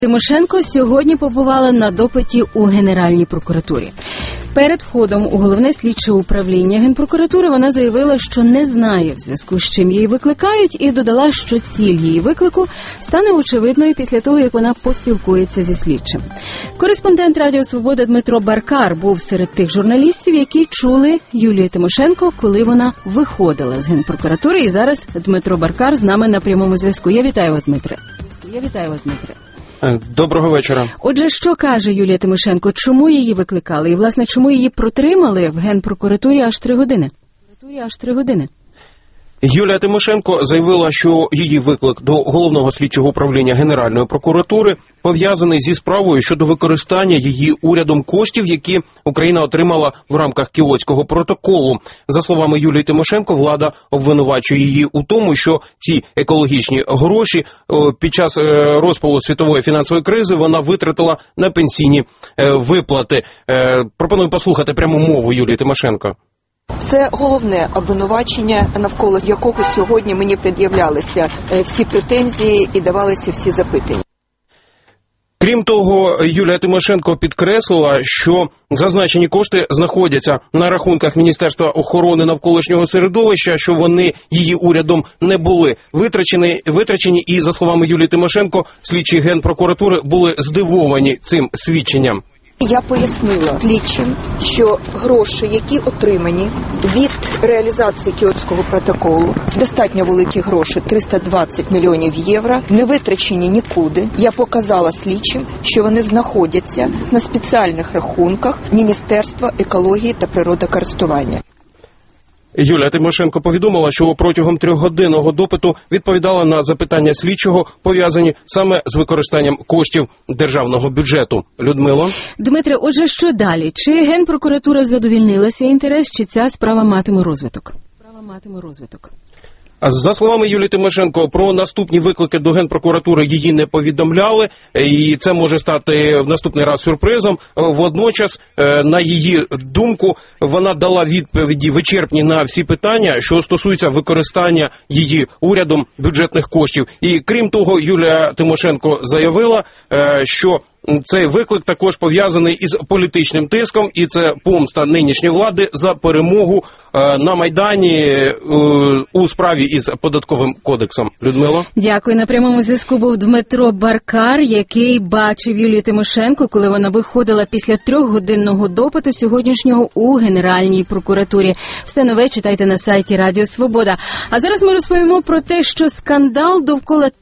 Тимошенко сьогодні побувала на допиті у Генеральній прокуратурі. Перед входом у головне слідче управління Генпрокуратури вона заявила, що не знає, в зв'язку з чим її викликають, і додала, що ціль її виклику стане очевидною після того, як вона поспілкується зі слідчим. Кореспондент Радіо Свобода Дмитро Баркар був серед тих журналістів, які чули Юлію Тимошенко, коли вона виходила з Генпрокуратури. І зараз Дмитро Баркар з нами на прямому зв'язку. Я вітаю вас, Дмитре. Доброго вечора. Отже, що каже Юлія Тимошенко? Чому її викликали? І, власне, чому її протримали в Генпрокуратурі аж 3 години? Юлія Тимошенко заявила, що її виклик до Головного слідчого управління Генеральної прокуратури пов'язаний зі справою щодо використання її урядом коштів, які Україна отримала в рамках Кіотського протоколу. За словами Юлії Тимошенко, влада обвинувачує її у тому, що ці екологічні гроші під час розпалу світової фінансової кризи вона витратила на пенсійні виплати. Пропоную послухати пряму мову Юлії Тимошенко. Це головне обвинувачення, навколо якого сьогодні мені пред'являлися всі претензії і давалися всі запитання. Крім того, Юлія Тимошенко підкреслила, що зазначені кошти знаходяться на рахунках Міністерства охорони навколишнього середовища, що вони її урядом не були витрачені, і, за словами Юлії Тимошенко, слідчі Генпрокуратури були здивовані цим свідченням. Я пояснила слідчим, що гроші, які отримані від реалізації Кіотського протоколу, достатньо великі гроші, 320 мільйонів євро, не витрачені нікуди. Я показала слідчим, що вони знаходяться на спеціальних рахунках Міністерства екології та природокористування. Юлія Тимошенко повідомила, що протягом 3-годинного допиту відповідала на запитання слідчого, пов'язані саме з використанням коштів державного бюджету. Людмило? Дмитре, отже, що далі? Чи Генпрокуратура задовільнилася інтерес, чи ця справа матиме розвиток? За словами Юлії Тимошенко, про наступні виклики до Генпрокуратури її не повідомляли, і це може стати в наступний раз сюрпризом. Водночас, на її думку, вона дала відповіді вичерпні на всі питання, що стосуються використання її урядом бюджетних коштів. І крім того, Юлія Тимошенко заявила, що цей виклик також пов'язаний із політичним тиском, і це помста нинішньої влади за перемогу на Майдані у справі із податковим кодексом. Людмило? Дякую. На прямому зв'язку був Дмитро Баркар, який бачив Юлію Тимошенко, коли вона виходила після 3-годинного допиту сьогоднішнього у Генеральній прокуратурі. Все нове читайте на сайті Радіо Свобода. А зараз ми розповімо про те, що скандал довкола